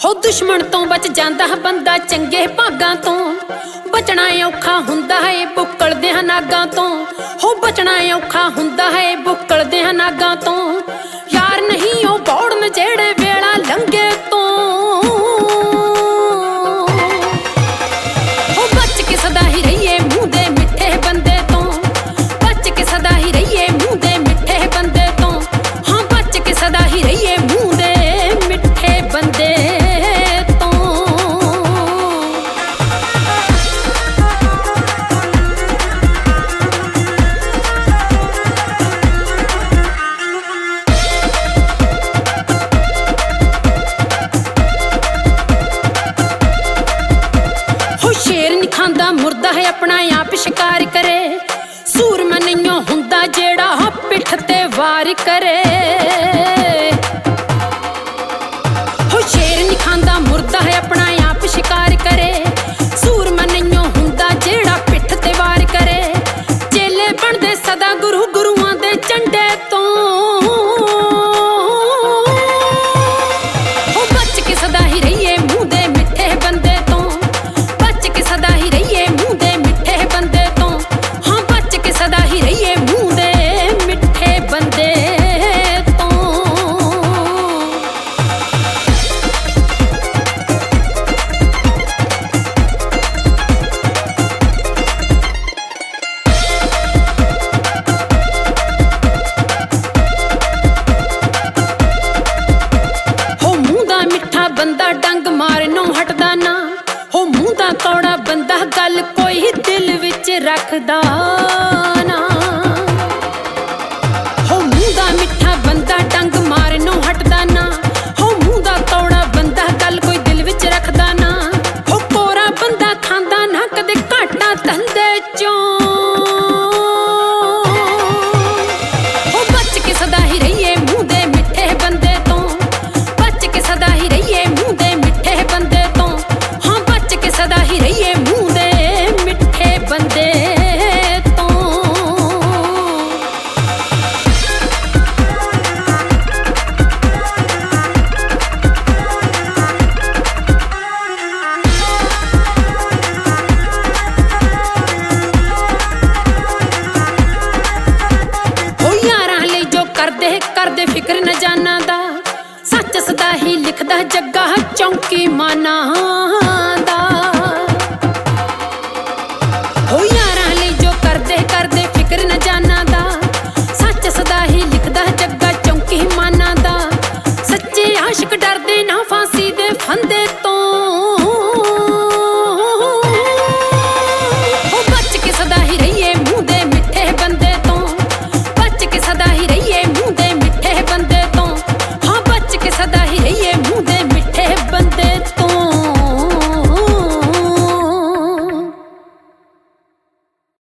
ਹੋ ਦੁਸ਼ਮਣ ਤੋਂ ਬਚ ਜਾਂਦਾ ਬੰਦਾ ਚੰਗੇ ਭਾਗਾਂ ਤੋਂ। ਬਚਣਾ ਔਖਾ ਹੁੰਦਾ ਹੈ ਬੁੱਕਲਦਿਆਂ ਨਾਗਾਂ ਤੋਂ। ਹੋ ਬਚਣਾ ਔਖਾ ਹੁੰਦਾ ਹੈ ਬੁੱਕਲਦਿਆਂ ਨਾਗਾਂ ਤੋਂ। ਯਾਰ ਨਹੀਂ ਉਹ ਬੌੜਨ ਜਿਹੜੇ ਵੇਲਾ ਲੰਘੇ ਤੋਂ। ਹੋ ਬਚ ਕੇ ਸਦਾ ਹੀ ਰਹੀਏ ਮੂੰਹ ਦੇ ਮਿੱਠੇ ਬੰਦੇ ਤੋਂ। ਬਚ ਕੇ ਸਦਾ ਹੀ ਰਹੀਏ ਮੂੰਹ ਦੇ ਮਿੱਠੇ ਬੰਦੇ ਤੋਂ। ਹਾਂ ਬਚ ਕੇ ਸਦਾ ਹੀ ਰਹੀਏ ਮੂੰਹ ਦੇ ਮਿੱਠੇ ਬੰਦੇ ਤੋਂ। ਹੋ ਸ਼ੇਰ ਨਹੀਂ ਖਾਂਦਾ ਮੁਰਦਾ ਹੈ ਆਪਣਾ ਆਪ ਸ਼ਿਕਾਰ ਕਰੇ। ਸੂਰਮਾ ਨਹੀਂ ਹੁੰਦਾ ਜਿਹੜਾ ਪਿੱਠ ਤੇ ਵਾਰ ਕਰੇ। ਹੋ ਸ਼ੇਰ ਨਹੀਂ ਖਾਂਦਾ ਮੁਰਦਾ ਹੈ ਆਪਣਾ ਆਪ ਸ਼ਿਕਾਰ ਕਰੇ। ਸੂਰਮਾ ਨਹੀਂ ਹੁੰਦਾ ਜਿਹੜਾ ਪਿੱਠ ਤੇ ਵਾਰ ਕਰੇ। ਚੇਲੇ ਬਣਦੇ ਸਦਾ ਗੁਰੂ ਗੁਰੂਆਂ ਦੇ ਝੰਡੇ ਤੋਂ। ਹੋ ਬਚ ਕੇ ਸਦਾ ਹੀ ਰਹੀਏ ਮੂੰਹ ਦੇ ਮਿੱਠੇ ਬੰਦੇ ਤੋਂ। ਬਚ ਕੇ ਸਦਾ ਹੀ ਰਹੀਏ ਮੂੰਹ ਦੇ ਮਿੱਠੇ ਬੰਦੇ ਤੋਂ। ਹਾਂ ਬਚ ਕੇ ਸਦਾ ਹੀ ਰਹੀਏ ਮੂੰਹ ਦੇ ਮਿੱਠੇ ਬੰਦੇ ਤੋਂ। ਹੋ ਮੂੰਹ ਦਾ ਮਿੱਠਾ ਬੰਦਾ ਡੰਗ ਮਾਰਨੋਂ ਹਟਦਾ ਨਾ। ਹੋ ਮੂੰਹ ਦਾ ਕੌੜਾ ਬੰਦਾ ਗੱਲ ਕੋਈ ਦਿਲ ਵਿੱਚ ਰੱਖਦਾ ਨਾ। ਹੋ ਮੂੰਹ ਦਾ ਮਿੱਠਾ ਬੰਦਾ ਡੰਗ ਮਾਰਨੋਂ ਹਟਦਾ ਨਾ। ਹੋ ਮੂੰਹ ਦਾ ਕੌੜਾ ਬੰਦਾ ਗੱਲ ਕੋਈ ਦਿਲ ਵਿੱਚ ਰੱਖਦਾ ਨਾ। ਹੋ ਕੋਰਾ ਬੰਦਾ ਖਾਂਦਾ ਨਾ ਕਦੇ ਘਾਟਾ ਧੰਦੇ ਚੋਂ। ਹੋ ਬਚ ਕੇ ਸਦਾ ਹੀ ਰਹੀਏ ਮੂੰਹ ਦੇ ਮਿੱਠੇ ਬੰਦੇ ਤੋਂ। ਬਚ ਕੇ ਸਦਾ ਹੀ ਰਹੀਏ ਮੂੰਹ ਦੇ ਮਿੱਠੇ ਬੰਦੇ ਤੋਂ। ਹਾਂ ਬਚ ਕੇ ਸਦਾ ਹੀ ਰਹੀਏ ਮੂੰਹ ਦੇ ਮਿੱਠੇ ਬੰਦੇ ਤੋਂ। ਹੋ ਯਾਰਾਂ ਲਈ ਜੋ ਕਰਦੇ ਫਿਕਰ ਨਾ ਜਾਨਾ ਦਾ। ਸੱਚ ਸਦਾ ਹੀ ਲਿਖਦਾ ਜੱਗਾ ਚੌਂਕੀ ਮਾਨਾ।